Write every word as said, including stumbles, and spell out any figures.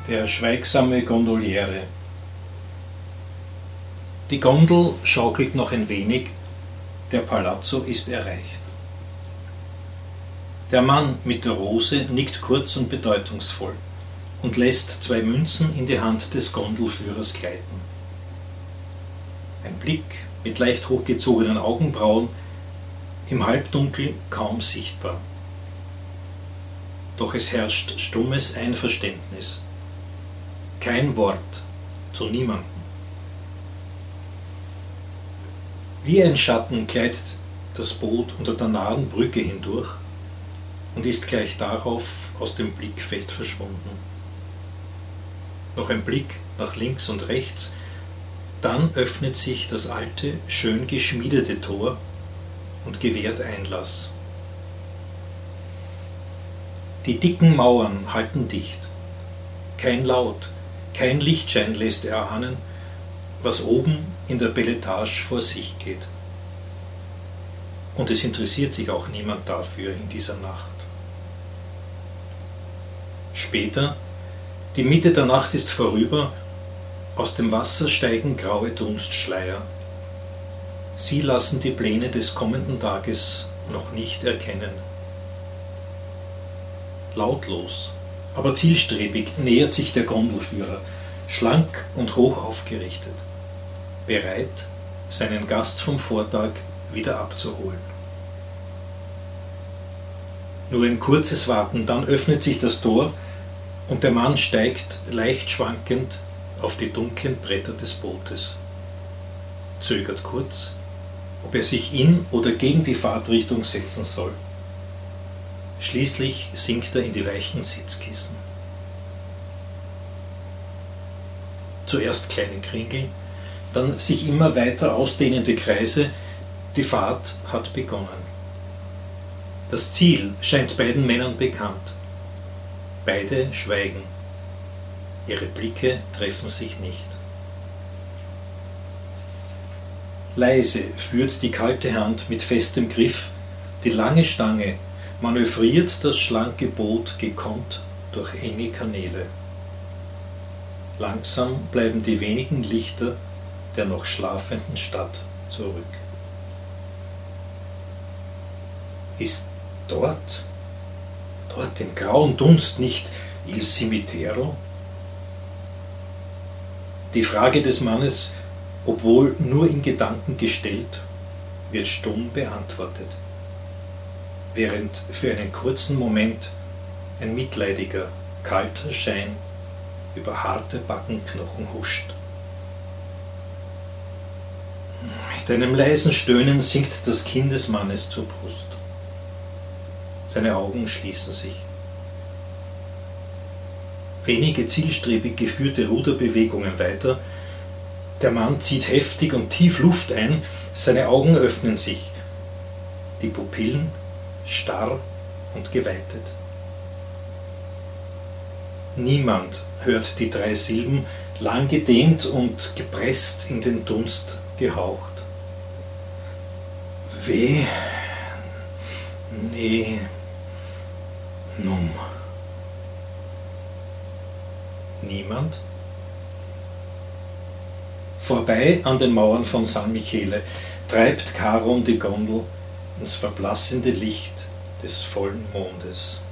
Der schweigsame Gondoliere. Die Gondel schaukelt noch ein wenig, der Palazzo ist erreicht. Der Mann mit der Rose nickt kurz und bedeutungsvoll und lässt zwei Münzen in die Hand des Gondelführers gleiten. Ein Blick mit leicht hochgezogenen Augenbrauen, im Halbdunkel kaum sichtbar. Doch es herrscht stummes Einverständnis. Kein Wort zu niemandem. Wie ein Schatten gleitet das Boot unter der nahen Brücke hindurch und ist gleich darauf aus dem Blickfeld verschwunden. Noch ein Blick nach links und rechts, dann öffnet sich das alte, schön geschmiedete Tor und gewährt Einlass. Die dicken Mauern halten dicht. Kein Laut, kein Lichtschein lässt erahnen, was oben in der Beletage vor sich geht. Und es interessiert sich auch niemand dafür in dieser Nacht. Später, die Mitte der Nacht ist vorüber, aus dem Wasser steigen graue Dunstschleier. Sie lassen die Pläne des kommenden Tages noch nicht erkennen. Lautlos, aber zielstrebig nähert sich der Gondelführer, schlank und hoch aufgerichtet, bereit, seinen Gast vom Vortag wieder abzuholen. Nur ein kurzes Warten, dann öffnet sich das Tor und der Mann steigt leicht schwankend auf die dunklen Bretter des Bootes, zögert kurz, ob er sich in oder gegen die Fahrtrichtung setzen soll. Schließlich sinkt er in die weichen Sitzkissen. Zuerst kleine Kringel, dann sich immer weiter ausdehnende Kreise, die Fahrt hat begonnen. Das Ziel scheint beiden Männern bekannt. Beide schweigen. Ihre Blicke treffen sich nicht. Leise führt die kalte Hand mit festem Griff die lange Stange, manövriert das schlanke Boot gekonnt durch enge Kanäle. Langsam bleiben die wenigen Lichter der noch schlafenden Stadt zurück. Ist dort, dort im grauen Dunst nicht Il Cimitero? Die Frage des Mannes, obwohl nur in Gedanken gestellt, wird stumm beantwortet, während für einen kurzen Moment ein mitleidiger, kalter Schein über harte Backenknochen huscht. Mit einem leisen Stöhnen sinkt das Kinn des Mannes zur Brust. Seine Augen schließen sich. Wenige zielstrebig geführte Ruderbewegungen weiter. Der Mann zieht heftig und tief Luft ein, seine Augen öffnen sich. Die Pupillen starr und geweitet. Niemand hört die drei Silben, lang gedehnt und gepresst in den Dunst gehaucht. We, ne, num. Niemand? Vorbei an den Mauern von San Michele treibt Charon die Gondel ins verblassende Licht des vollen Mondes.